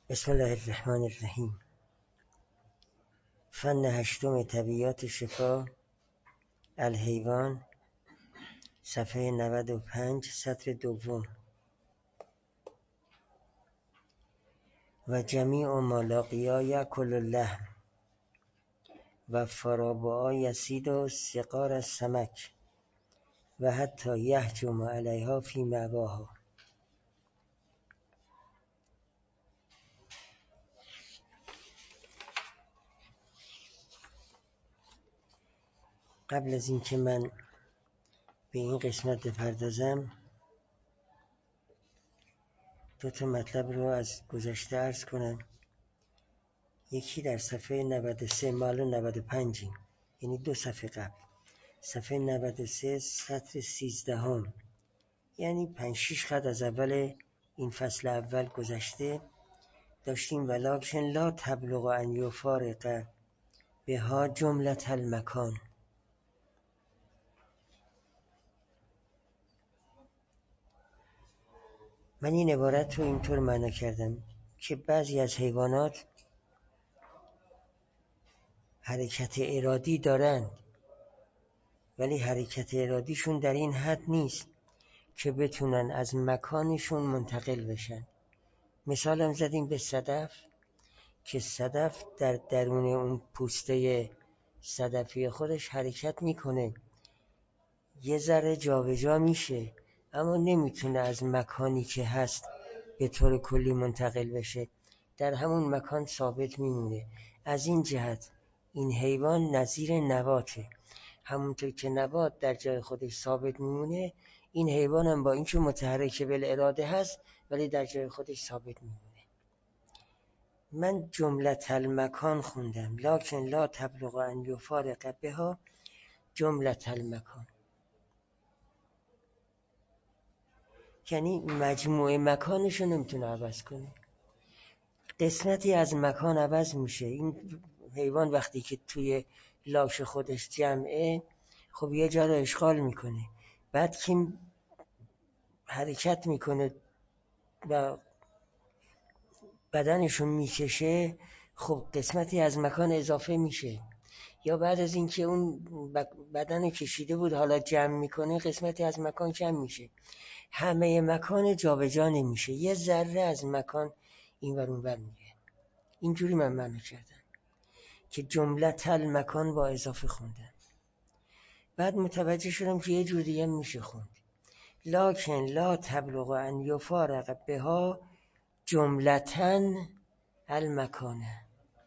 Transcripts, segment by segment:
بسم الله الرحمن الرحیم. فن هشتم طبیعیات شفا الحیوان، صفحه 95، سطر دوم. و جمیع ما لاقیا یأکل اللحم و فرابعا یصید صغار السمک و حتی یهجم علیها فی مأواها. قبل از اینکه من به این قسمت بپردازم، دو تا مطلب رو از گذشته عرض کنم. یکی در صفحه 93 مال 95، یعنی دو صفحه قبل، صفحه 93 سطر 13، یعنی 5-6 خط از اول این فصل اول گذشته داشتیم. ولکن لا تبلغ ان یفارق بها جملة المکان. من این عبارت رو اینطور معنا کردم که بعضی از حیوانات حرکت ارادی دارند، ولی حرکت ارادیشون در این حد نیست که بتونن از مکانشون منتقل بشن. مثالم زدیم به صدف، که صدف در درون اون پوسته صدفی خودش حرکت میکنه، یه ذره جابجا میشه، اما نمیتونه از مکانی که هست به طور کلی منتقل بشه، در همون مکان ثابت میمونه. از این جهت این حیوان نظیر نباته. همونطور که نبات در جای خودش ثابت میمونه، این حیوان هم با اینکه متحرک بالاراده هست ولی در جای خودش ثابت میمونه. من جملة المکان خوندم، لکن لا تبلغ ان یفارق بها جملة المکان، یعنی مجموعه مکانش رو نمیتونه عوض کنه، قسمتی از مکان عوض میشه. این حیوان وقتی که توی لاش خودش جمعه، خب یه جا رو اشغال میکنه، بعد که حرکت میکنه و بدنشو میکشه، خب قسمتی از مکان اضافه میشه، یا بعد از اینکه اون بدن کشیده بود حالا جمع میکنه، قسمتی از مکان جمع میشه. همه مکان جابجا نمیشه، یه ذره از مکان اینور اونور میره. اینجوری من معنی کردم که جمله المکان با اضافه خوندم. بعد متوجه شدم که یه جور دیگه میشه خوند، لکن لا تبلغ ان یفارق بها جملتن المکانه،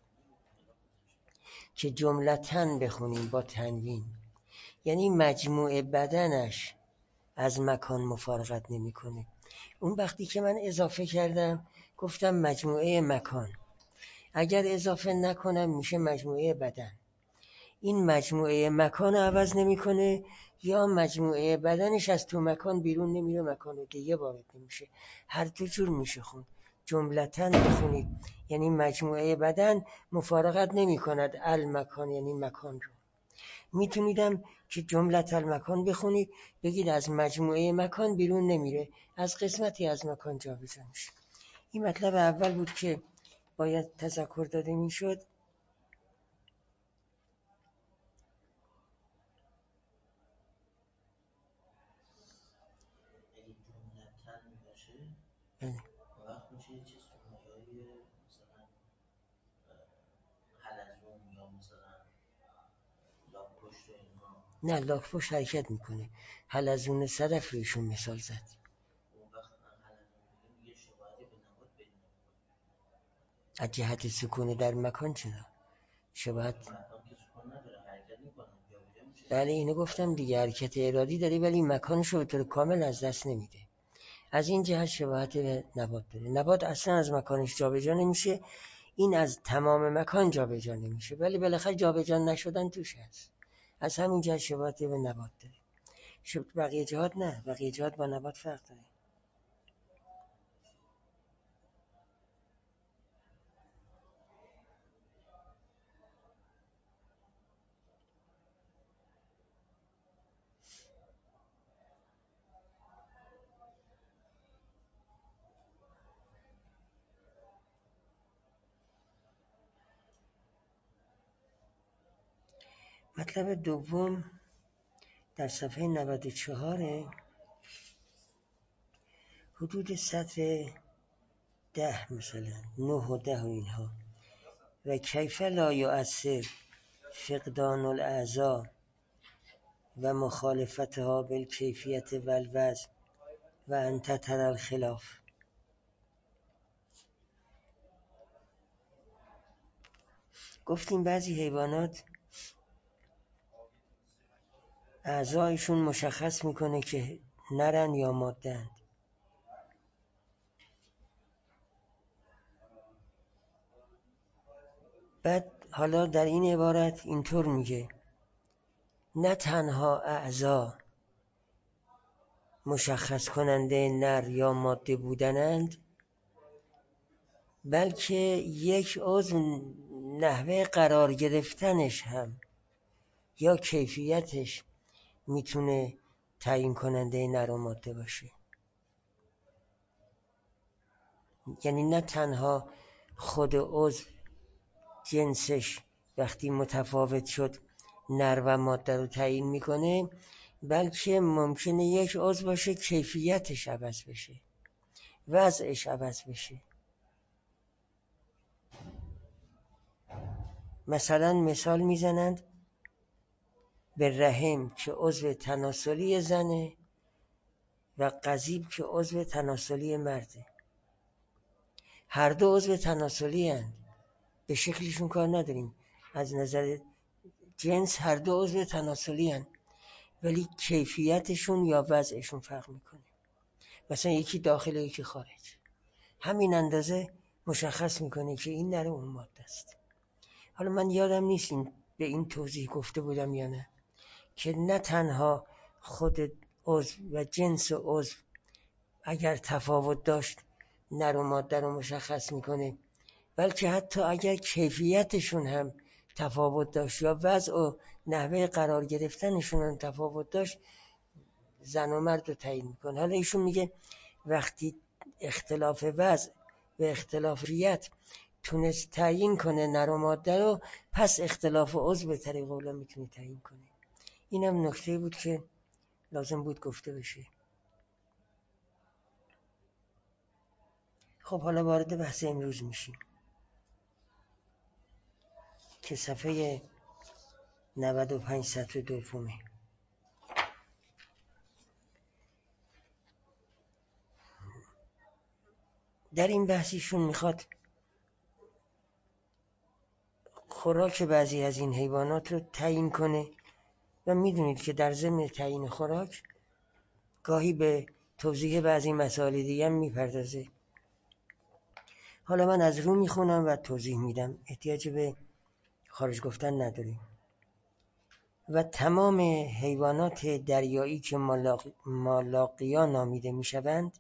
که جملتن بخونیم با تنوین، یعنی مجموعه بدنش از مکان مفارقت نمیکنه. اون وقتی که من اضافه کردم گفتم مجموعه مکان، اگر اضافه نکنم میشه مجموعه بدن. این مجموعه مکان عوض نمیکنه، یا مجموعه بدنش از تو مکان بیرون نمیره، مکان دیگه وارد نمیشه. هر دو جور میشه خوند. جملتن بخونید یعنی مجموعه بدن مفارقت نمیکند المکان، یعنی مکان رو. میتونیدم که جملة المکان بخونید بگید از مجموعه مکان بیرون نمیره، از قسمتی از مکان جابجا میشه. این مطلب اول بود که باید تذکر داده میشد. وقت میشه چیز های مثلا حلزون یا مثلا لاک پشت و اینها. نه، لاک پشت حرکت میکنه، حلزون صدف رویشون مثال زد. اون وقت حلزون یه شباهتی به نبات بدون از جهت سکون در مکان چرا؟ شباهت مکان که سکون نداره، حرکت میکنه. بله اینو گفتم دیگه، حرکت ارادی داری ولی مکانش رو به طور کامل از دست نمیده. از این جهت شباهت به نبات داره. نبات اصلا از مکانش جابجا نمیشه، این از تمام مکان جابجا نمیشه، ولی بالاخره جابجا نشدن توش هست. از همین جهت شباهت به نبات داره. بقیه جهات نه، بقیه جهات با نبات فرق داره. مطلب دوم در صفحه 94 حدود سطر 10 مثلا 9 و 10 و اینها. و کیف لا یؤثر فقدان الاعضاء و مخالفتها بالکیفیت و الوزن و انت تری الخلاف. گفتیم بعضی حیوانات اعضایشون مشخص میکنه که نرن یا ماده‌اند. بعد حالا در این عبارت اینطور میگه نه تنها اعضا مشخص کننده نر یا ماده بودنند، بلکه یک عضو نحوه قرار گرفتنش هم یا کیفیتش میتونه تعیین کننده نر و ماده باشه. یعنی نه تنها خود عضو جنسش وقتی متفاوت شد نر و ماده رو تعیین میکنه، بلکه ممکنه یک عضو باشه کیفیتش عوض بشه، وضعش عوض بشه. مثلا مثال میزنند به رحم که عضو تناسلی زنه و قضیب که عضو تناسلی مرده. هر دو عضو تناسلی هستند، به شکلشون کار نداریم، از نظر جنس هر دو عضو تناسلی هستند، ولی کیفیتشون یا وضعشون فرق میکنه. مثلا یکی داخل یکی خارج، همین اندازه مشخص میکنه که این نر اون ماده است. حالا من یادم نیست به این توضیح گفته بودم یا نه که نه تنها خود عضو و جنس عضو اگر تفاوت داشت نر و ماده رو مشخص میکنه، بلکه حتی اگر کیفیتشون هم تفاوت داشت یا وضع و نحوه قرار گرفتنشون هم تفاوت داشت زن و مرد رو تعیین میکنه. حالا ایشون میگه وقتی اختلاف وضع و اختلاف ریت تونست تعیین کنه نر و ماده رو، پس اختلاف عضو به طریق اولا میتونه تعیین کنه. اینم نکته بود که لازم بود گفته بشه. خب حالا وارد بحث امروز میشیم که صفحه 95 سطر دومه. در این بحثیشون میخواد خوراک بعضی از این حیوانات رو تعیین کنه و میدونید که در ضمن تعیین خوراک گاهی به توضیح بعضی مسائل دیگه هم میپردازه. حالا من از رو میخونم و توضیح میدم، احتیاج به خارج گفتن نداریم. و تمام حیوانات دریایی که مالاقیا نامیده میشوند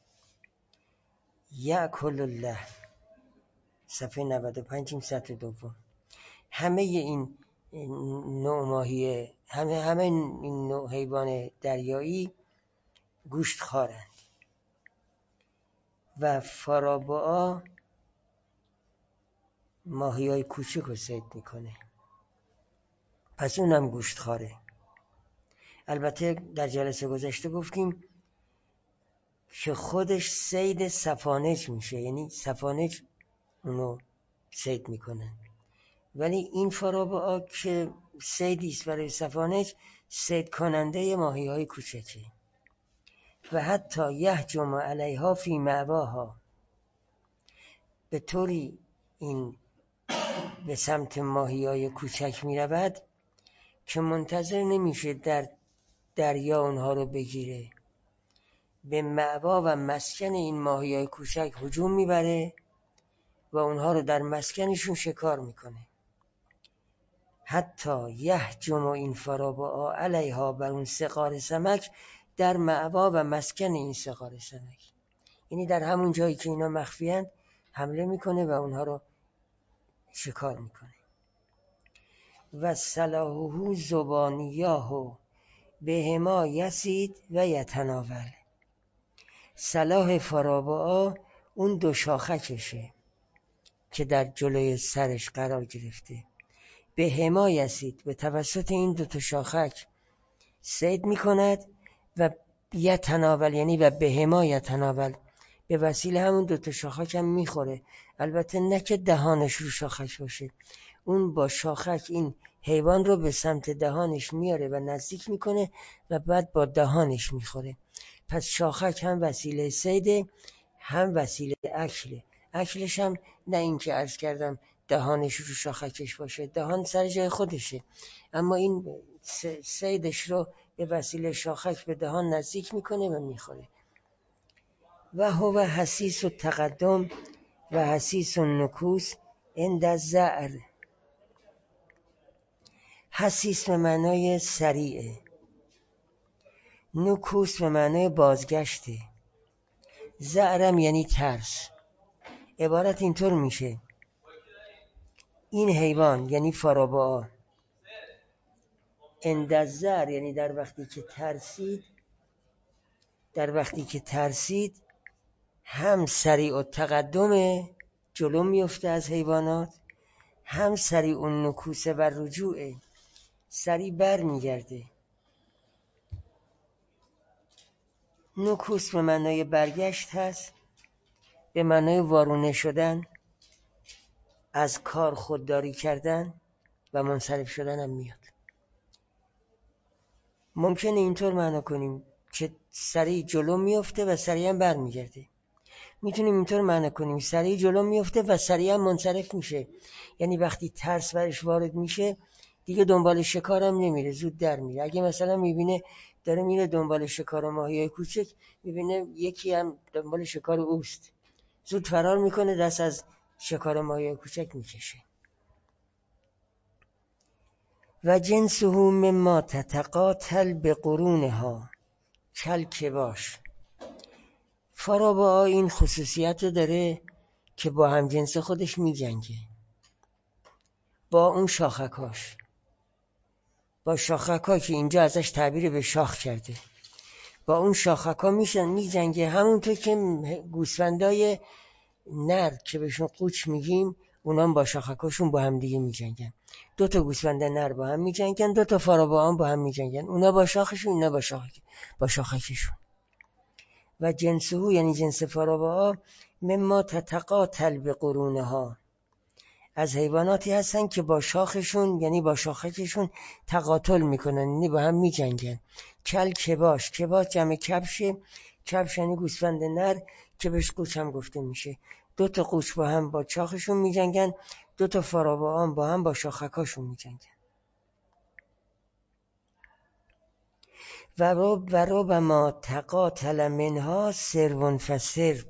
یأکل الله، صفحه 95 سطر دوم. همه این نوع ماهی، همه این نوع حیوان دریایی گوشت خوارند. و فارابعا ماهی های کوچک رو صید میکنه، پس اونم گوشت خواره. البته در جلسه گذشته گفتیم که خودش صید سفانج میشه، یعنی سفانج اونو صید میکنن، ولی این فارابعا که صیدیست برای سفانج، صید کننده ماهی های کوچکه. و حتی یهجم علیها فی مأواها، به طوری این به سمت ماهی های کوچک می رود که منتظر نمیشه در دریا اونها رو بگیره، به مأوا و مسکن این ماهی های کوچک هجوم میبره و اونها رو در مسکنشون شکار میکنه. حتی یهجم این فارابعا علیها، بر اون صغار سمک، در مأوا و مسکن این صغار سمک، یعنی در همون جایی که اینا مخفیند حمله میکنه و اونها رو شکار میکنه. و صلاحه زبانیاه بهما یسید و یتناول، صلاح فارابعا اون دو شاخکشه که در جلوی سرش قرار گرفته به حمایسید به توسط این دو تا شاخک صید میکند و یتناول یعنی و به حمایتناول به وسیله همون دو تا شاخک هم میخوره. البته نه که دهانش رو شاخک باشه، اون با شاخک این حیوان رو به سمت دهانش میاره و نزدیک میکنه و بعد با دهانش میخوره. پس شاخک هم وسیله صیده هم وسیله اکله. اکلش هم نه اینکه عرض کردم دهانش رو شاخکش باشه، دهان سر جای خودشه، اما این صیدش رو به وسیله شاخک به دهان نزدیک میکنه و میخوره. و هو حسیس التقدم و حسیس النکوس عند الزعر. حسیس به معنای سریعه، نکوس به معنای بازگشته، زعرم یعنی ترس. عبارت اینطور میشه: این حیوان یعنی فارابا عند الزعر یعنی در وقتی که ترسید هم سریع التقدم جلو میفته از حیوانات، هم سریع النکوس و رجوع سریع بر میگرده. نکوس به معنای برگشت هست، به معنای وارونه شدن، از کار خودداری کردن و منصرف شدن هم میاد. ممکنه اینطور معنا کنیم که سریع جلو میفته و سریع هم بر میگرده. میتونیم اینطور معنا کنیم سریع جلو میفته و سریع هم منصرف میشه، یعنی وقتی ترس برش وارد میشه دیگه دنبال شکار هم نمیره، زود در میره. اگه مثلا میبینه داره میره دنبال شکار ماهیای کوچک، میبینه یکی هم دنبال شکار اوست، زود فرار میکنه، دست از شکار ماهیای کوچک میکشه. و جنسه مما تتقاتل به قرونها کالکباش. فارابا این خصوصیت رو داره که با هم جنس خودش میجنگه، با اون شاخکاش، با شاخکا که اینجا ازش تعبیر به شاخ کرده، با اون شاخکا میجنگه. همونطور که گوسفندای نر که بهشون قوچ میگیم اونام با شاخکاشون با هم دیگه میجنگن. دو تا گوسفند نر با هم میجنگن، دو تا فارابا هم با هم میجنگن، اونا با شاخشون اینا با شاخکشون. و جنسه یعنی جنس فارابا مما تتقاتل به قرونها، از حیواناتی هستن که با شاخشون یعنی با شاخکشون تقاتل میکنن، یعنی با هم میجنگن. کالکباش، کباش جمع کبشه، کبش یعنی گوسفند نر که بهش قوچ هم گفته میشه. دو تا قوچ با هم با شاخشون میجنگن، دو تا فارابا هم با هم با شاخکاشون میجنگن. و ربما تقاتل منها سرو فسرو،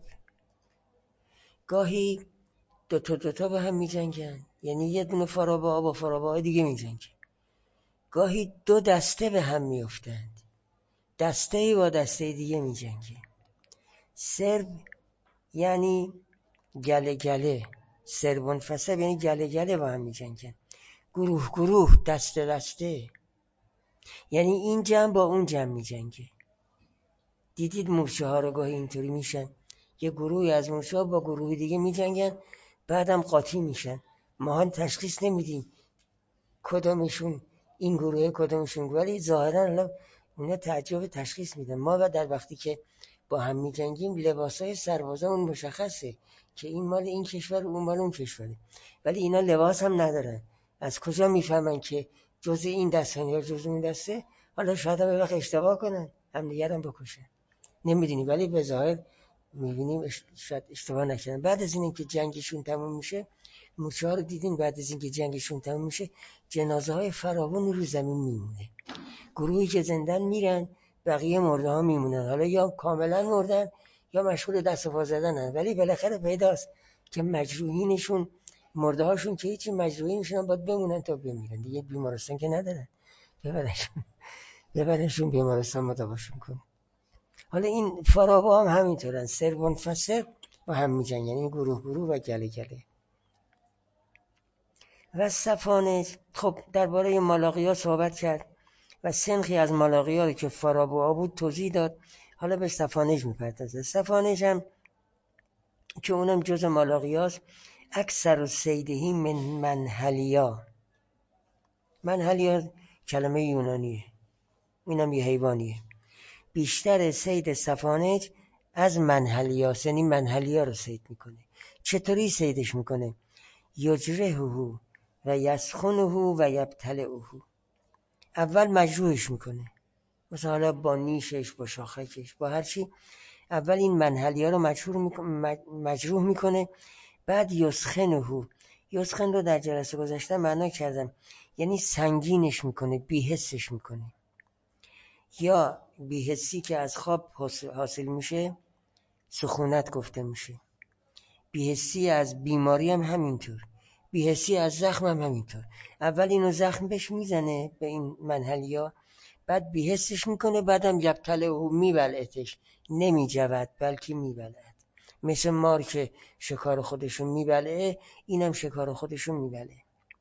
گاهی دوتا با هم میجنگن، یعنی یه دونه فارابا با فارابا دیگه میجنگن. گاهی دو دسته به هم میافتند، دسته با دسته دیگه میجنگه. سرب یعنی گله گله، سربون فسب یعنی گله گله با هم میجنگن. گروه گروه، دسته دسته، یعنی این جمع با اون جمع میجنگه. دیدید مورچه ها رو گاهی اینطوری میشن، یه گروهی از مورچه ها با گروه دیگه میجنگن، بعدم قاطی میشن. ما هم تشخیص نمیدیم کدومشون این گروه کدومشون، ولی ظاهرا الان اونا تعجب تشخیص میدن. ما و در وقتی که با هم میجنگیم لباسای سربازا اون مشخصه که این مال این کشور اون مال اون کشوره، ولی اینا لباس هم ندارن. از کجا میفهمن که جزء این دستن یا جزء اون دسته؟ حالا شاید هم وقت اشتباه کنن همدیگر هم بکشن، نمیدونی، ولی به ظاهر میبینیم شاید اشتباه نکردن. بعد از این که جنگشون تموم میشه، مورچه ها رو دیدین بعد از اینکه جنگشون تموم میشه جنازه های فراوان رو زمین میمونه. گروهی که زندن میرن، بقیه مرده ها میمونن، حالا یا کاملا مردن یا مشغول دست و پا زدنن، ولی بالاخره پیداست که مجروحینشون، مرده هاشون که هیچی، مجروحینشون هم باید بمونن تا بمیرن دیگه، بیمارستان که ندارن، ببرنشون بیمارستان مداواشون کنه. حالا این فارابا هم همینطورن، سربون فسر و هم میجنگن، یعنی گروه گروه و گله گله. و سفانج، خب درباره مالاقیا صحبت کرد و سنخی از مالاقیا رو که فارابا بود توضیح داد. حالا به سفانج میپردازه. سفانج هم که اونم جز مالاقیاست، اکثر سیدهی من منحلیا، منحلیا کلمه یونانیه، اینم یه حیوانیه. بیشتر صید سفانج از منحلیاست، یعنی منحلیا رو صید میکنه. چطوری صیدش میکنه؟ یجرهه و یسخنه و یبتلعه. اول مجروحش میکنه، مثلا حالا با نیشش، با شاخکش، با هر چی. اول این منحلیا رو مجروح میکنه، بعد یسخنه. یسخن رو در جلسه گذشته معنا کردم، یعنی سنگینش میکنه، بی‌حسش میکنه. یا بی‌حسی که از خواب حاصل میشه سخونت گفته میشه. بی‌حسی از بیماری هم همینطور، بی‌حسی از زخم هم همینطور. اول اینو زخم بهش میزنه به این منحلیا، بعد بی‌حسش میکنه، بعدم یبتله او میبلعتش، نمیجود بلکه میبلعت. مثل مار که شکار خودشون میبلعه، اینم شکار خودشون میبلعه.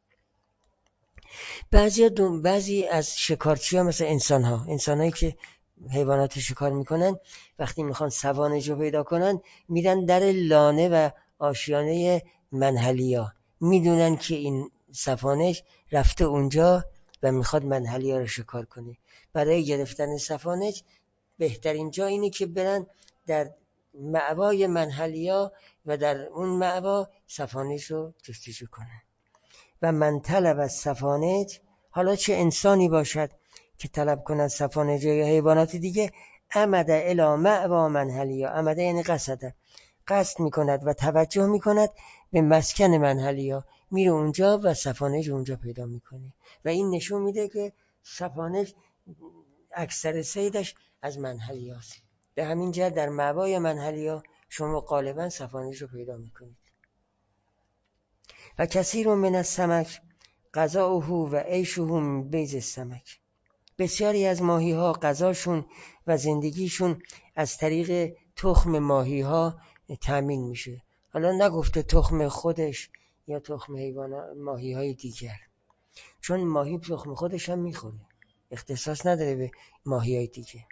بعضی از شکارچی ها مثل انسانهایی که حیوانات شکار میکنن، وقتی میخوان سوانج رو پیدا کنن میرن در لانه و آشیانه منحلیا، میدونن که این سفانج رفته اونجا و میخواد منحلیا رو شکار کنه. برای گرفتن سفانج بهترین جا اینه که برن در مأوای منحلیا و در اون مأوا سفانج رو جستجو کنن. و من طلب از سفانج، حالا چه انسانی باشد که طلب کند سفانج یا حیوانات دیگه، عمده الی مأوا منحلیا. عمده یعنی قصد میکند و توجه میکند به مسکن منحلیا، میره اونجا و سفانج اونجا پیدا میکنه. و این نشون میده که سفانج اکثر صیدش از منحلیاست. به همین جهت در مأوای منحلیا شما غالبا سفانج رو پیدا میکنید. و کثیر من السمک غذاؤه و عیشه من بیض السمک. بسیاری از ماهی ها غذاشون و زندگیشون از طریق تخم ماهی ها تامین میشه. حالا نگفته تخم خودش یا تخم ماهی های دیگر، چون ماهی تخم خودش هم میخوره، اختصاص نداره به ماهی های دیگه.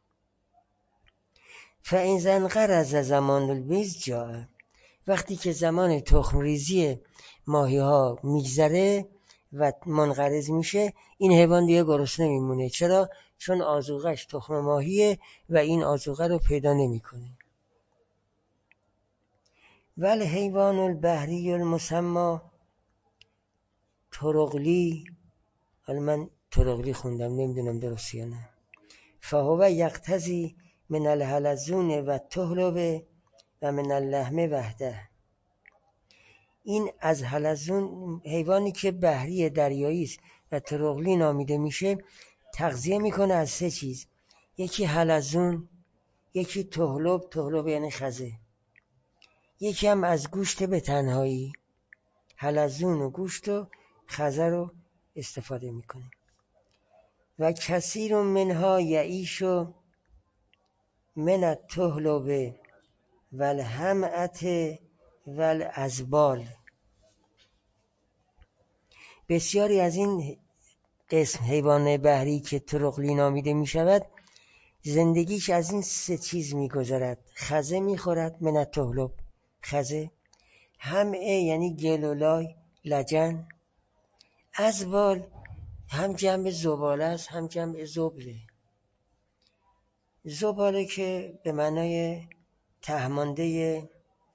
فإن انقرض زمان البیض جاء. وقتی که زمان تخم ریزی ماهی ها میگذره و منقرض میشه، این حیوان دیگه گرسنه نمیمونه. چرا؟ چون آذوقه‌اش تخم ماهیه و این آذوقه رو پیدا نمیکنه. والحیوان البحری المسمى ترغلی، حالا من ترغلی خوندم نمیدونم درست یا نه، فهو یقتضی من الحلزون و التهلب و من اللحم وحده. این از حلزون، حیوانی که بحری دریایی است و ترغلی نامیده میشه، تغذیه میکنه از 3 چیز. یکی حلزون، یکی تهلب یعنی خزه، یکی هم از گوشت به تنهایی. حلزون و گوشت و خزه رو استفاده میکنه. و کثیر منها یعیش من التهلب و الحمأة و الازبال. بسیاری از این قسم حیوان بحری که ترغلی نامیده می شود، زندگیش از این 3 چیز می گذرد. خزه می خورد، من التهلب خزه، حمعه یعنی گل و لای لجن، ازبال هم جمع زباله است هم جمع زبله. زباله که به معنای تهمانده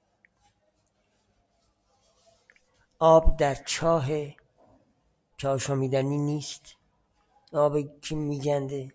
آب در چاه شامیدنی نیست، آب که میگنده،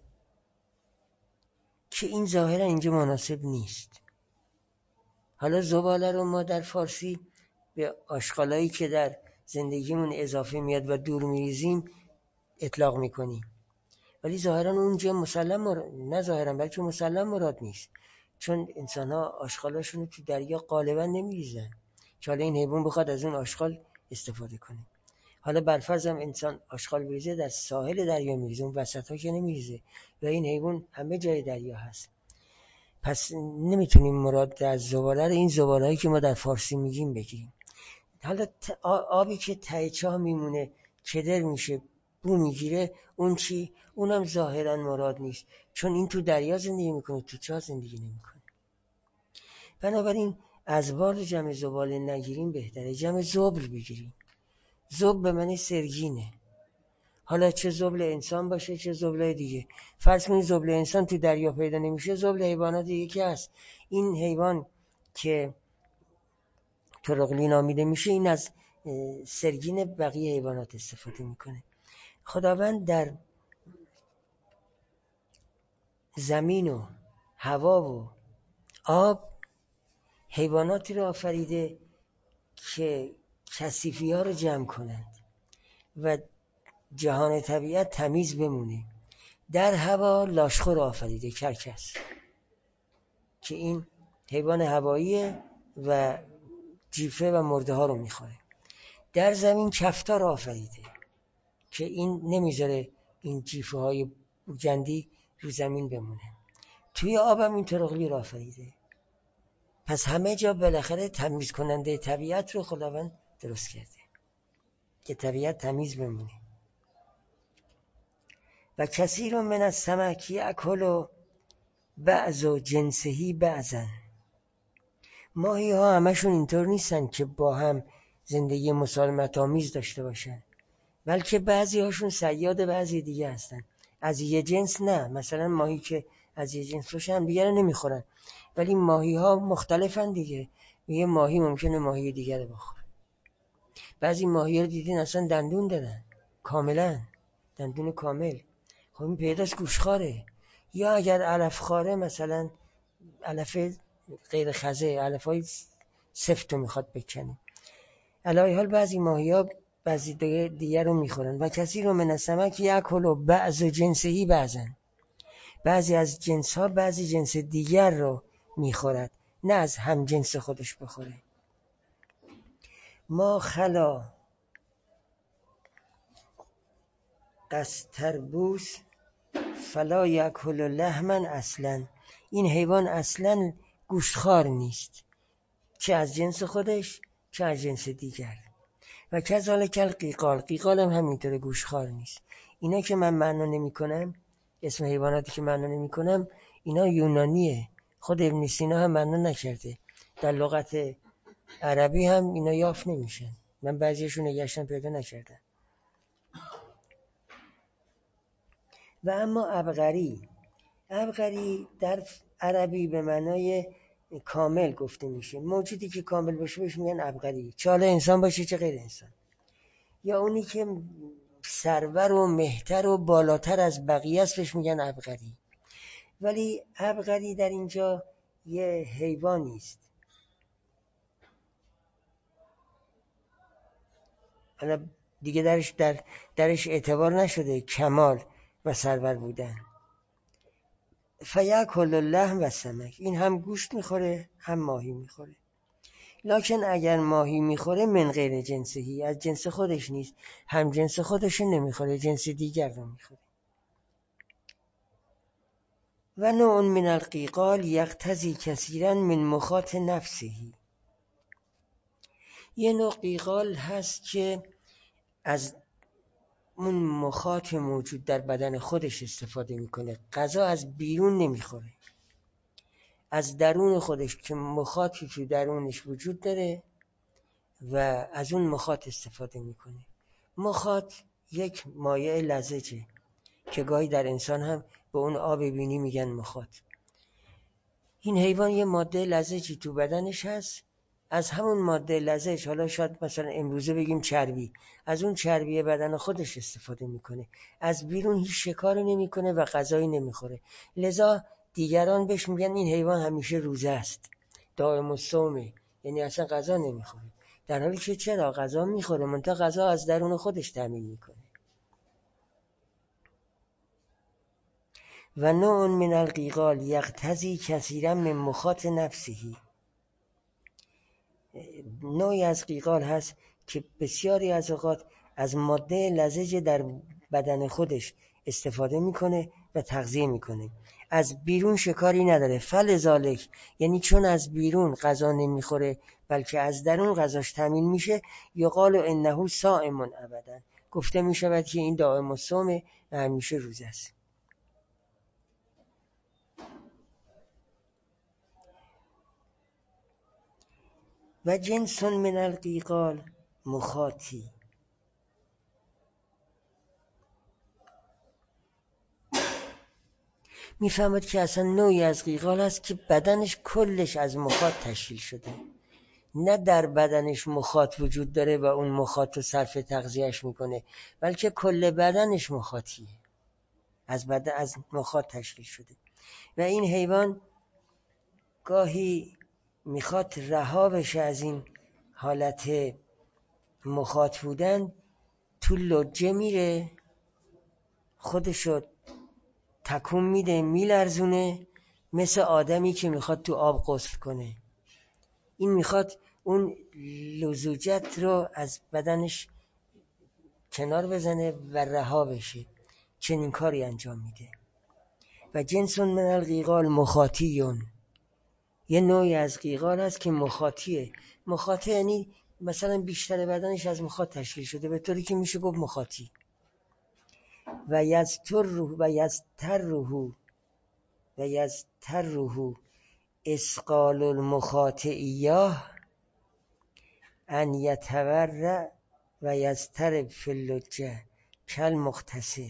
که این ظاهرا اینجا مناسب نیست. حالا زباله رو ما در فارسی به آشغالایی که در زندگیمون اضافه میاد و دور میریزیم اطلاق میکنیم، ولی ظاهرا اونجا نه ظاهرا بلکه مسلم مراد نیست، چون انسان ها آشغالاشون رو تو دریا غالبا نمیریزن که حالا این حیوان بخواد از اون آشغال استفاده کنه. حالا برفرض هم انسان آشغال بریزه در ساحل دریا میریزه، اون وسط ها که نمیریزه و این حیوان همه جای دریا هست. پس نمیتونیم مراد از زباله رو این زباله هایی که ما در فارسی میگیم بگیم. حالا آبی که ته چاه میمونه کدر میشه بو میگیره، اون چی؟ اونم ظاهرا مراد نیست، چون این تو دریا زندگی میکنه، تو چاه زندگی نمیکنه. بنابراین ازبال جمع زباله نگیریم بهتره، جمع زبل بگیریم. زبل به معنی سرگینه. حالا چه ذبل انسان باشه چه ذبل دیگه. فرض کنید ذبل انسان تو دریا پیدا نمیشه، ذبل حیوانات دیگه که هست. این حیوان که ترقلی نامیده میشه، این از سرگین بقیه حیوانات استفاده میکنه. خداوند در زمین و هوا و آب حیواناتی رو آفریده که کثیفی ها رو جمع کنند و جهان طبیعت تمیز بمونه. در هوا لاشخور آفریده، کرکس، که این حیوان هواییه و جیفه و مرده ها رو میخوره. در زمین کفتار آفریده که این نمیذاره این جیفه های جندی رو زمین بمونه. توی آب هم این ترقلی رو آفریده. پس همه جا بالاخره تمیز کننده طبیعت رو خداوند درست کرده که طبیعت تمیز بمونه. و کثیر من السمک یأکل بعض جنسه بعضا. ماهی ها همشون اینطور نیستن که با هم زندگی مسالمت آمیز داشته باشن، بلکه بعضی هاشون صیاد بعضی دیگه هستن. از یه جنس نه، مثلا ماهی که از یه جنس باشن دیگه رو نمیخورن، ولی ماهی ها مختلفن دیگه. یه ماهی ممکنه ماهی دیگه رو بخوره. بعضی ماهی ها دیدین اصلا دندون دارن، کاملا دندون کامل. خب این پیداست گوشخاره. یا اگر علف خاره، مثلا علف غیر خزه، علف های سفت رو میخواد بکنه. علاوه حال بعضی ماهی ها بعضی دیگه رو میخورن. و کسی رو من السمک یأکل بعض جنسهی بعضا. بعضی از جنس ها بعضی جنس دیگر رو میخورد، نه از هم جنس خودش بخوره. ما خلا قستربوس فلا یأکل لحما اصلا. این حیوان اصلا گوشتخوار نیست، چه از جنس خودش چه از جنس دیگر. و کذالک القیقال، قیقال هم همینطوره، گوشتخوار نیست. اینا که من معنا نمی کنم، اسم حیواناتی که معنا نمی کنم، اینا یونانیه. خود ابن سینا هم معنا نکرده. در لغت عربی هم اینا یافت نمیشن. من بعضیشون نگشتم پیدا نکردم. و اما ابقری، ابقری در عربی به معنای کامل گفته میشه. موجودی که کامل باشه بهش میگن ابقری، چه حالا انسان باشه چه غیر انسان. یا اونی که سرور و مهتر و بالاتر از بقیه است بهش میگن ابقری. ولی ابقری در اینجا یه حیوانی است. حالا دیگه درش اعتبار نشده کمال و سرور بودن. فیأکل اللحم و سمک، این هم گوشت میخوره هم ماهی میخوره. لکن اگر ماهی میخوره من غیر جنسهی، از جنس خودش نیست، هم جنس خودش نمیخوره، جنس دیگر رو میخوره. و نوع من القیقال یقتضی کثیرا من مخاط نفسه. یه نوع قیقال هست که از اون مخاط موجود در بدن خودش استفاده میکنه. غذا از بیرون نمیخوره، از درون خودش که مخاطی تو درونش وجود داره و از اون مخاط استفاده میکنه. مخاط یک مایع لزجه که گاهی در انسان هم به اون آب بینی میگن مخاط. این حیوان یه ماده لزجی تو بدنش هست، از همون ماده لزج، حالا شاید مثلا امروزه بگیم چربی، از اون چربی بدن خودش استفاده میکنه. از بیرون هیچ شکاری نمیکنه و غذایی نمیخوره. لذا دیگران بهش میگن این حیوان همیشه روزه است، دائم الصومه، یعنی اصلا غذا نمیخوره. در حالی که چرا غذا میخوره، منتها غذا از درون خودش تامین میکنه. و نوع من القیقال یقتضی کثیرا من مخاط نفسه. نوعی از قیقال هست که بسیاری از اوقات از ماده لزج در بدن خودش استفاده میکنه و تغذیه میکنه، از بیرون شکاری نداره. فلذالک، یعنی چون از بیرون غذا نمیخوره بلکه از درون غذاش تامین میشه، یقال انه صائم ابدا، گفته میشود که این دائم الصوم و همیشه روزه است. و جنس من القیقال مخاطی. میفهمد که اصلا نوعی از غیغال هست که بدنش کلش از مخاط تشکیل شده، نه در بدنش مخاط وجود داره و اون مخاط رو صرف تغذیهش میکنه، بلکه کل بدنش مخاطیه، از مخاط تشکیل شده. و این حیوان گاهی میخواد رها بشه از این حالت مخاط بودن، تو لجه میره، خودشو تکون میده، میلرزونه، مثل آدمی که میخواد تو آب غسل کنه. این میخواد اون لزوجت رو از بدنش کنار بزنه و رها بشه، چنین کاری انجام میده. و جنس من الغیغال مخاطیون، یه نوعی از غیغال هست که مخاطیه. مخاطی یعنی مثلا بیشتر بدنش از مخاط تشکیل شده، به طوری که میشه گفت مخاطی. و یزتره اسقال المخاط ایاه ان یتورع و یضطرب فی اللجه کالمغتسل.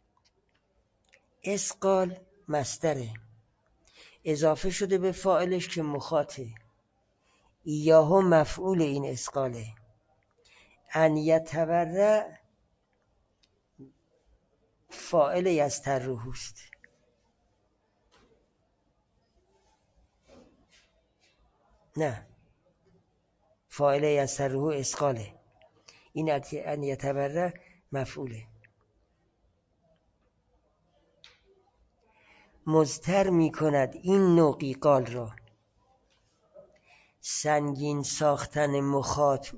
اسقال مصدره، اضافه شده به فاعلش که مخاطه، ایاه مفعول این اسقاله، ان یتورع فاعل یضطره است. نه، فاعل یضطره اسقاله، این ان یتورع مفعوله. مضطر می کند این نوع غیغال را، سنگین ساختن مخاط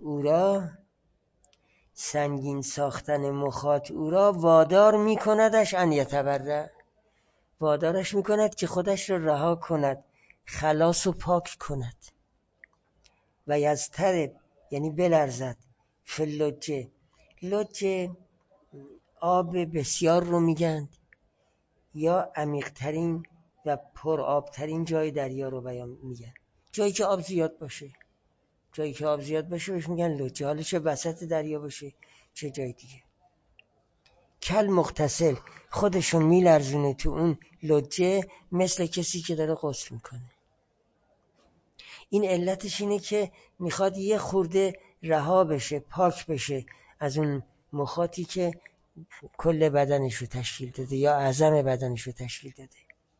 او را وادار می کندش ان یتورع، وادارش می کند که خودش را رها کند، خلاص و پاک کند. و یضطرب یعنی بلرزد، فی اللجه، لجه آب بسیار رو میگن، یا عمیق‌ترین و پر آبترین جای دریا رو بیان میگن، جایی که آب زیاد باشه. جایی که آب زیاد باشه بهش میگن لجه، حالا چه وسط دریا باشه چه جای دیگه. کل مغتسل، خودشو میلرزونه تو اون لجه مثل کسی که داره غسل میکنه. این علتش اینه که میخواد یه خورده رها بشه، پاک بشه از اون مخاطی که کل بدنش رو تشکیل داده یا اعظم بدنش رو تشکیل داده.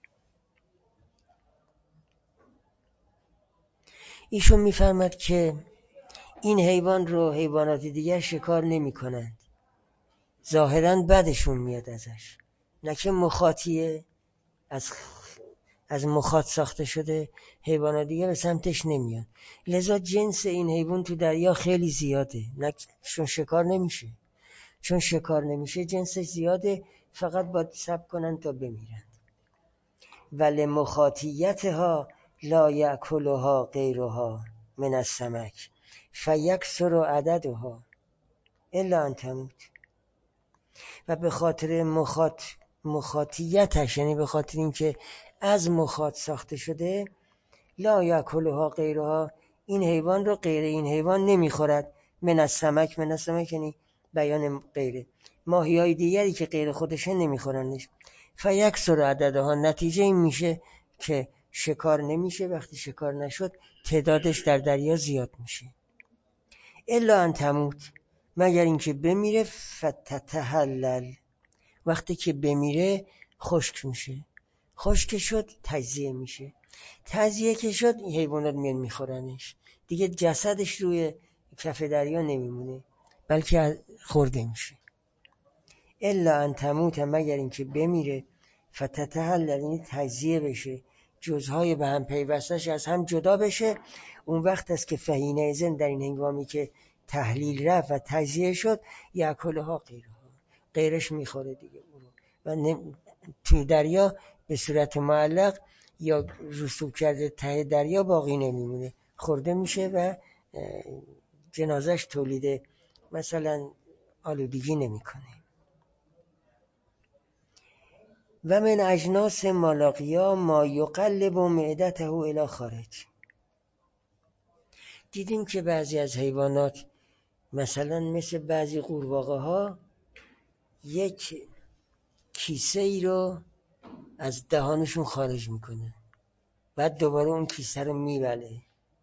ایشون میفرماد که این حیوان رو حیوانات دیگر شکار نمی کنند، ظاهراً بدشون میاد ازش، نه که مخاطیه، از مخاط ساخته شده، حیوانات دیگه به سمتش نمیان. لذا جنس این حیوان تو دریا خیلی زیاده، نه چون شکار نمیشه. چون شکار نمیشه جنسش زیاده، فقط باید صبر کنن تا بمیرن. ولمخاطیتها لا یأکلها غیرها من السمک فیکثر عددها الا ان تموت. و به خاطر مخاطیتش، یعنی به خاطر اینکه از مخاط ساخته شده، لا یأکلها غیرها، این حیوان رو غیر این حیوان نمیخورد. من السمک، من السمک یعنی بیان غیره، ماهی‌های دیگری که غیر خودشه نمیخورنش. فیکثر عددها، نتیجه این میشه که شکار نمیشه، وقتی شکار نشد تعدادش در دریا زیاد میشه. الا ان تموت، مگر اینکه بمیره. فتتحلل، وقتی که بمیره خشک میشه، خشک شد تجزیه میشه، تجزیه که شد حیوانات میان میخورنش، دیگه جسدش روی کف دریا نمیمونه بلکه خورده میشه. الا ان تموت، مگر اینکه بمیره. فتتحلل یعنی تجزیه بشه، جزهای به هم پیوستش از هم جدا بشه. اون وقت است که فهینه زن، در این هنگامی که تحلیل رفت و تجزیه شد، یأکلها غیرش میخوره دیگه و توی دریا به صورت معلق یا رسوب کرده ته دریا باقی نمیمونه، خورده میشه و جنازش تولید مثلا آلودگی نمیکنه. و من اجناس مالاقیا ما یقلب معدته الی خارج. دیدیم که بعضی از حیوانات مثلا مثل بعضی قورباغه ها یک کیسه ای رو از دهانشون خارج میکنه، بعد دوباره اون کیسه رو میبله.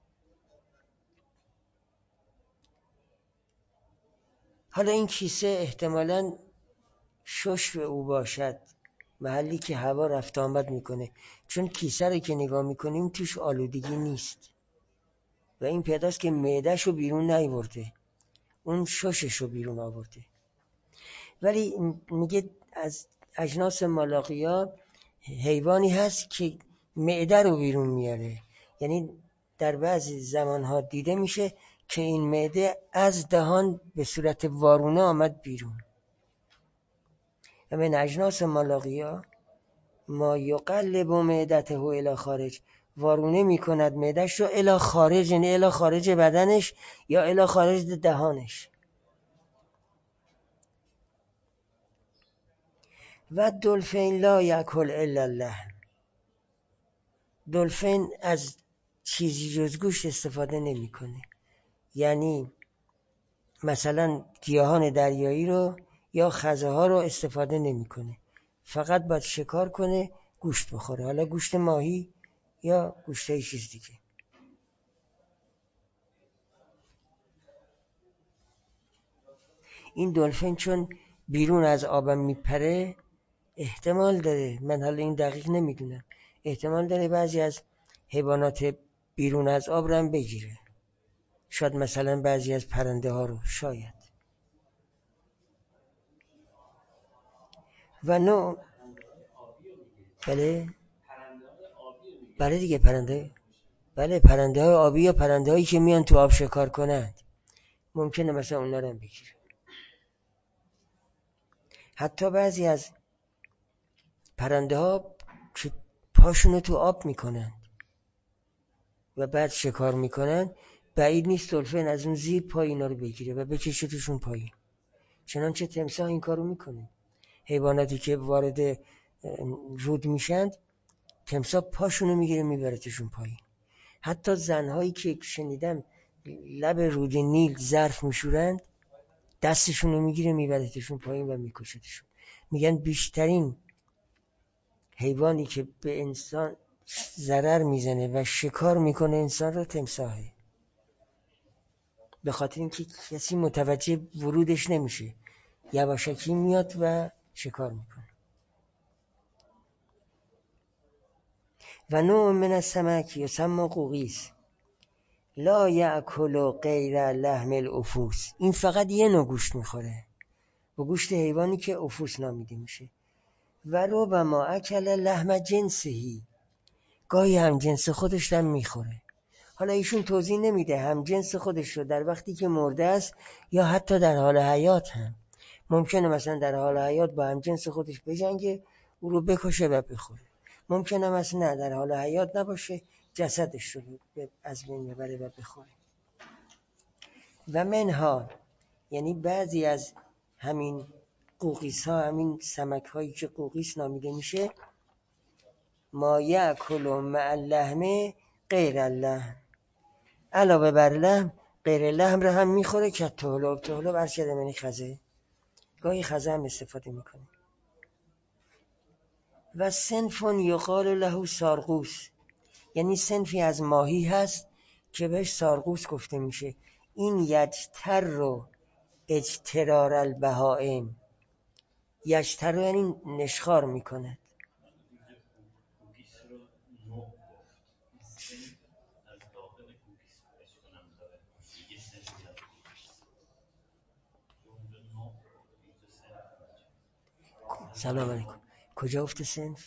حالا این کیسه احتمالاً شش به او باشد، محلی که هوا رفت آمد میکنه، چون کیسه رو که نگاه میکنیم توش آلودگی نیست و این پیداست که معده‌شو بیرون نیورده، اون شششو بیرون آورده. ولی میگه از اجناس مالاقیا حیوانی هست که معده رو بیرون میاره، یعنی در بعضی زمانها دیده میشه که این معده از دهان به صورت وارونه آمد بیرون. و من اجناس مالاقیا ما یقلب معدته الی خارج، وارونه میکند معدهش رو الی خارج، یعنی الی خارج بدنش یا الی خارج دهانش. و دلفین لا یاکل الا اللحم، دلفین از چیزی جز گوشت استفاده نمیکنه. یعنی مثلا گیاهان دریایی رو یا خزه ها رو استفاده نمیکنه، فقط باید شکار کنه گوشت بخوره، حالا گوشت ماهی یا گوشت های چیز دیگه. این دلفین چون بیرون از آبم میپره، احتمال داره، من حالا این دقیق نمیدونم، احتمال داره بعضی از حیوانات بیرون از آب رو هم بگیره، شاید مثلا بعضی از پرنده ها رو، شاید. و نوع بله بله دیگه پرنده های آبی یا پرنده هایی که میان تو آب شکار کنند ممکنه مثلا اونا رو هم بگیره. حتی بعضی از پرنده ها که پاشونو تو آب میکنن و بعد شکار میکنن، بعید نیست دلفین از اون زیر پای اینا رو بگیره و بکشه توشون پایین. چنانچه تمساح این کارو میکنه، حیواناتی که وارد رود میشن تمساح پاشونو میگیره میبره توشون پایین. حتی زنهایی که شنیدم لب رود نیل ظرف میشورند، دستشون رو میگیره میبره توشون پایین و میکشتشون. میگن بیشترین حیوانی که به انسان ضرر میزنه و شکار میکنه انسان رو تمساحه، به خاطر اینکه کسی متوجه ورودش نمیشه، یواشکی میاد و شکار میکنه. و نوع من السمک یسمى قوقیس لا یأکل غیر لحم الافوس، این فقط یه نوع گوشت میخوره، و گوشت حیوانی که افوس نامیده میشه. و ربما اکل لحم جنسهی، گاهی هم جنس خودش هم میخوره. حالا ایشون توضیح نمیده هم جنس خودش رو در وقتی که مرده است یا حتی در حال حیات هم ممکنه، مثلا در حال حیات با هم جنس خودش بجنگه، او رو بکشه و بخوره. ممکنه مثلا نه، در حال حیات نباشه، جسدش رو از بین ببره و بخوره. و منها، یعنی بعضی از همین قوقیس ها، همین سمک هایی که قوقیس نامیده میشه، ما یأکل مع اللحم غیر اللحم، علاوه بر لحم غیر لحم رو هم میخوره، که تهلب عرض کردم یعنی خزه، گاهی خزه هم استفاده میکنه. و صنف یقال له سارغوس، یعنی صنفی از ماهی هست که بهش سارغوس گفته میشه. این یجتر رو اجترار البهائم، یجتر رو یعنی نشخار میکنه. سلام علیکم. کجا افته صنف؟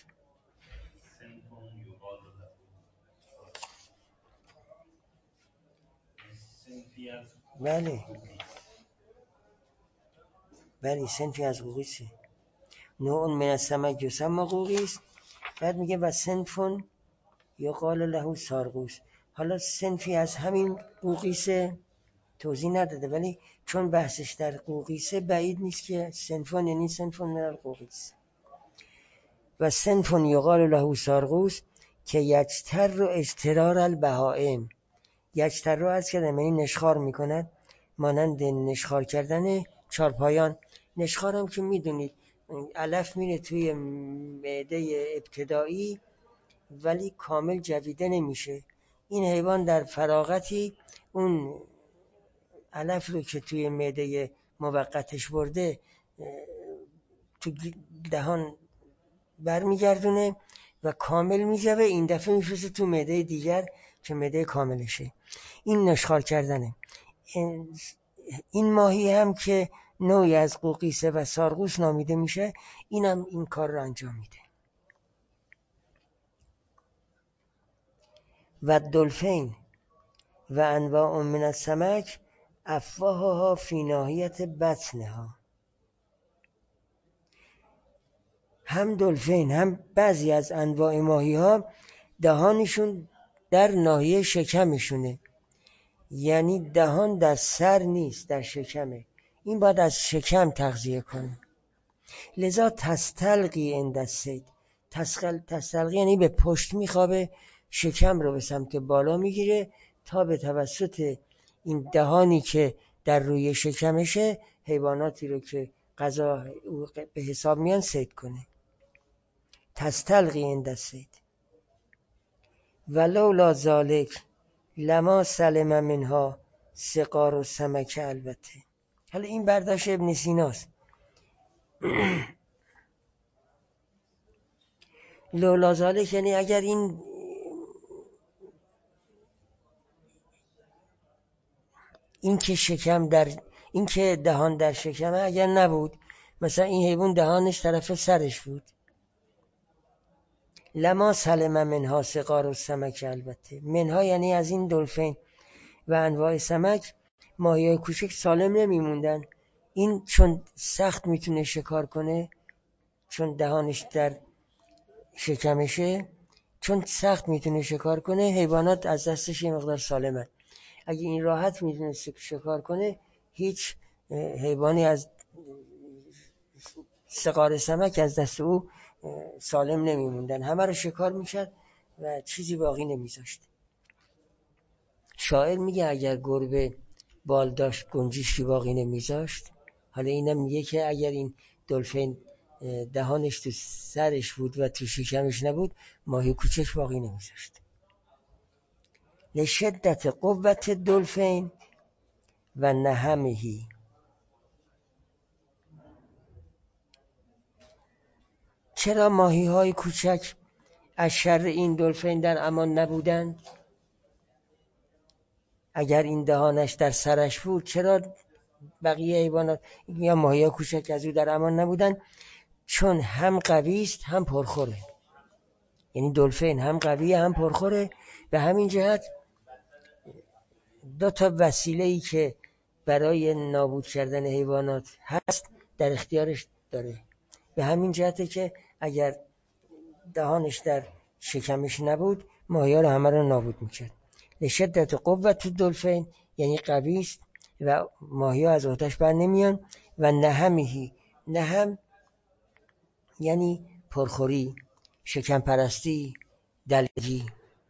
بله صنفی از قوقیسه. نوع من السمک یسمى قوقیس، بعد میگه و صنف یقال له سارغوس. حالا صنفی از همین قوقیسه توضیح نداده، ولی چون بحثش در قوقیسه بعید نیست که صنفان یعنی صنفان من القوقیس. و صنفان یقال له سارغوس که یجتر رو اجترار البهائم، یجتر رو از کردم یعنی نشخار میکند، مانند نشخار کردن چارپایان. نشخار هم که میدونید علف میره توی معده ابتدایی ولی کامل جویده نمیشه. این حیوان در فراغتی اون علف رو که توی معده موقتش برده تو دهان برمیگردونه و کامل میجوه، این دفعه میفرسته تو معده دیگر که معده کاملشه. این نشخوار کردنه. این ماهی هم که نوعی از قوقیسه و سارغوش نامیده میشه، اینم این کار رو انجام میده. و دلفین و انواع من السمک افواهها فی ناحیت بطنها. هم دلفین هم بعضی از انواع ماهی ها دهانشون در ناحیه شکمشونه، یعنی دهان در سر نیست، در شکمه. این باید از شکم تغذیه کنه. لذا تستلقی عند الصید، تستلقی یعنی به پشت میخوابه، شکم رو به سمت بالا میگیره تا به توسط این دهانی که در روی شکمشه حیواناتی رو که غذا به حساب میان صید کنه. تستلقی عند الصید ولولا ذالک لما سلم منها سقار و سمک. البته حالا این برداشت ابن سیناست. لولا ذالک یعنی اگر این که شکم در این که دهان در شکمه اگر نبود، مثلا این حیوان دهانش طرف سرش بود، لما سلم منها سقار و سمک. البته منها یعنی از این دلفین و انواع سمک ماهی‌های کوچک سالم نمیموندن. این چون سخت میتونه شکار کنه، چون دهانش در شکمشه، چون سخت میتونه شکار کنه، حیوانات از دستش یه مقدار سالمن. اگه این راحت میتونه شکار کنه، هیچ حیوانی از سقار سمک از دست او سالم نمیموندن، همه رو شکار میکرد و چیزی باقی نمیذاشت. شاعر میگه اگر گربه بال داشت گنجشکی باقی نمیذاشت. حالا اینم میگه که اگر این دلفین دهانش تو سرش بود و تو شکمش نبود، ماهی کوچک باقی نمیذاشت. لشدت قوت دلفین و نهمهی. چرا ماهی های کوچک از شر این دلفین در امان نبودند؟ اگر این دهانش در سرش بود، چرا بقیه حیوانات یا ماهی های کوچک از او در امان نبودند؟ چون هم قوی است هم پرخوره. یعنی دلفین هم قویه هم پرخوره. به همین جهت دو تا وسیله‌ای که برای نابود کردن حیوانات هست در اختیارش داره. به همین جهته که اگر دهانش در شکمش نبود، ماهی‌ها رو همه رو نابود میکرد. لشدت قوت دلفین یعنی قوی است و ماهی‌ها از عهده‌اش بر نمیان. و نهمهی، نهم یعنی پرخوری، شکم پرستی، دلگی.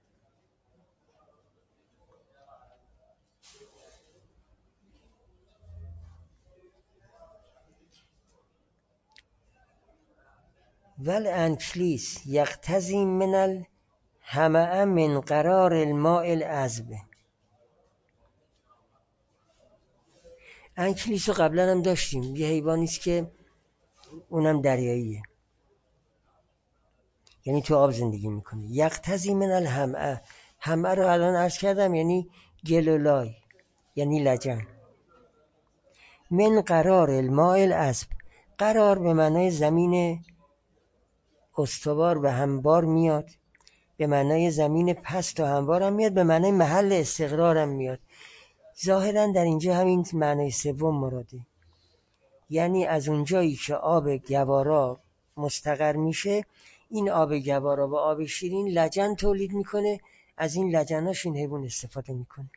والانکلیس یقتضی من الحمأ من قرار الماء العذب. انکلیس رو قبلا هم داشتیم، یه حیوانیست که اونم دریاییه، یعنی تو آب زندگی میکنه. یقتضی من الحمأ، حمأ رو الان عرض کردم یعنی گلولای، یعنی لجن. من قرار الماء العذب، قرار به معنای زمین استوار و هموار میاد، به معنای زمین پست و هموار هم میاد، به معنای محل استقرار هم میاد. ظاهرا در اینجا همین معنای سوم مراده، یعنی از اونجایی که آب گوارا مستقر میشه، این آب گوارا و آب شیرین لجن تولید میکنه، از این لجناش این حیوان استفاده میکنه.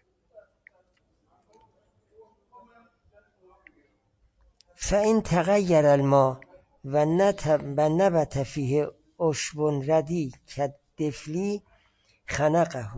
فإن تغیر الماء و نبت فیه عشب ردی کالدفلی خنقه.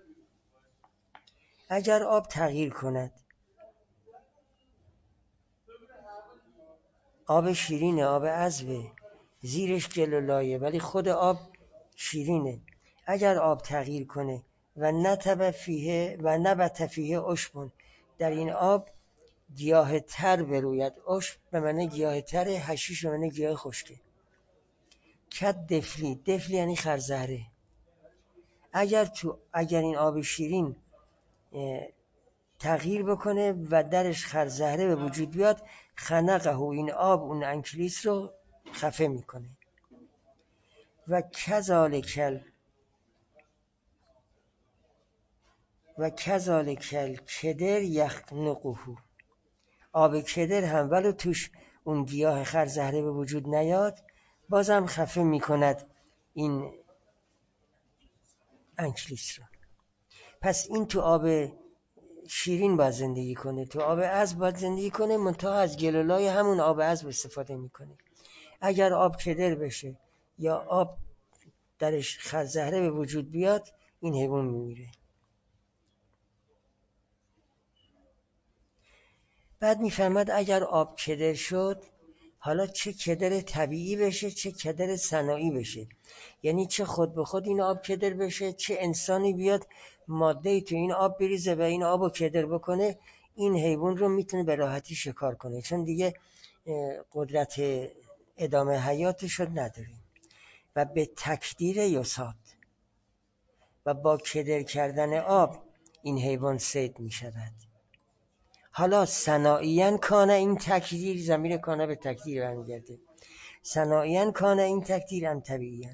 اگر آب تغییر کند آب شیرینه، آب عذبه، زیرش گل و لایه، ولی خود آب شیرینه. اگر آب تغییر کنه و نبت فیه عشب، در این آب گیاه تر بروید. عشب به معنی گیاه تر، حشیش به معنی گیاه خشکه. کد دفلی، دفلی یعنی خرزهره. اگر این آب شیرین تغییر بکنه و درش خرزهره به وجود بیاد، خنقه، این آب اون انکلیس رو خفه میکنه. و کذالک کدر یخنقه، آب کدر هم ولو توش اون گیاه خرزهره به وجود نیاد، بازم خفه میکند این انکلیس رو. پس این تو آب شیرین باید زندگی کنه، تو آب عذب باید زندگی کنه، منتها از گلولای همون آب عذب استفاده میکنه. اگر آب کدر بشه یا آب درش خرزهره به وجود بیاد، این حیوان میمیره. بعد میفرماد اگر آب کدر شد، حالا چه کدر طبیعی بشه چه کدر صناعی بشه، یعنی چه خود به خود این آب کدر بشه، چه انسانی بیاد ماده‌ای تو این آب بریزه و این آبو کدر بکنه، این حیوان رو میتونه به راحتی شکار کنه، چون دیگه قدرت ادامه حیاتش رو نداره. و به تکدیر یصاد، و با کدر کردن آب این حیوان صید می شود. حالا صناعیاً کانه این تکدیر، ضمیر کانه به تکدیر برمیگرده، صناعیاً کانه این تکدیر ام طبیعیاً،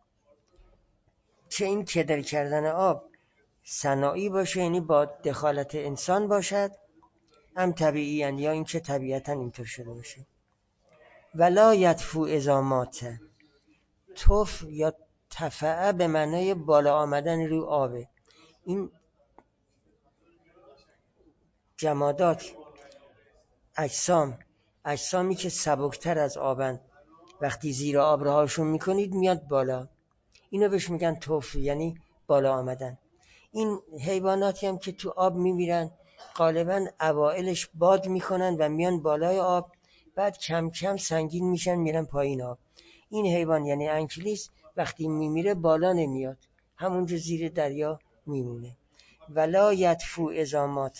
چه این کدر کردن آب صناعی باشه یعنی با دخالت انسان باشد، ام طبیعیاً یا این که طبیعتاً اینطور شده باشه. ولا یدفو اذا مات، تف یا تفعه به معنای بالا آمدن روی آبه. این جمادات، اجسامی که سبکتر از آبن، وقتی زیر آب رهاشون میکنید میاد بالا، اینو بهش میگن تف، یعنی بالا آمدن. این حیواناتی هم که تو آب میمیرن غالبا اوائلش باد میکنن و میان بالای آب، بعد کم کم سنگین میشن میرن پایین آب. این حیوان یعنی انکلیس وقتی میمیره بالا نمیاد، همونجا زیر دریا میمونه. ولا یدفو اذا مات،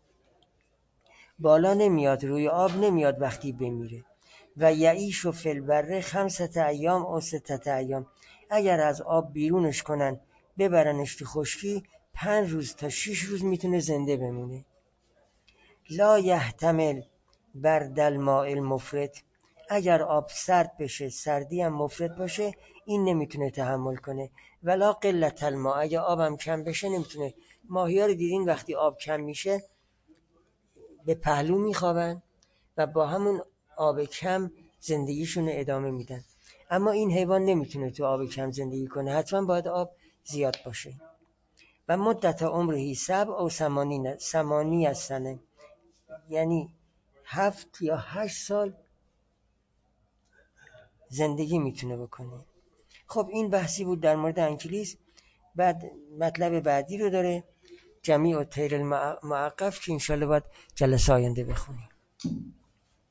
بالا نمیاد، روی آب نمیاد وقتی بمیره. و یعیش فی البر 5 ایام او 6 ایام، اگر از آب بیرونش کنن ببرنش تو خشکی 5 روز تا 6 روز میتونه زنده بمونه. لا یحتمل برد الماء المفرط، اگر آب سرد بشه، سردی هم مفرط باشه، این نمیتونه تحمل کنه. ولا قلت الماء، اگر آبم کم بشه نمیتونه. ماهی‌ها رو دیدین وقتی آب کم میشه به پهلو میخوابن و با همون آب کم زندگیشون رو ادامه میدن. اما این حیوان نمیتونه تو آب کم زندگی کنه، حتما باید آب زیاد باشه. و مدت عمرهی 7 او 8 سنه، یعنی 7 یا 8 سال زندگی میتونه بکنه. خب این بحثی بود در مورد انکلیس. بعد مطلب بعدی رو داره، جمیع الطیر المعقف، که انشالله باید جلسه آینده بخونیم.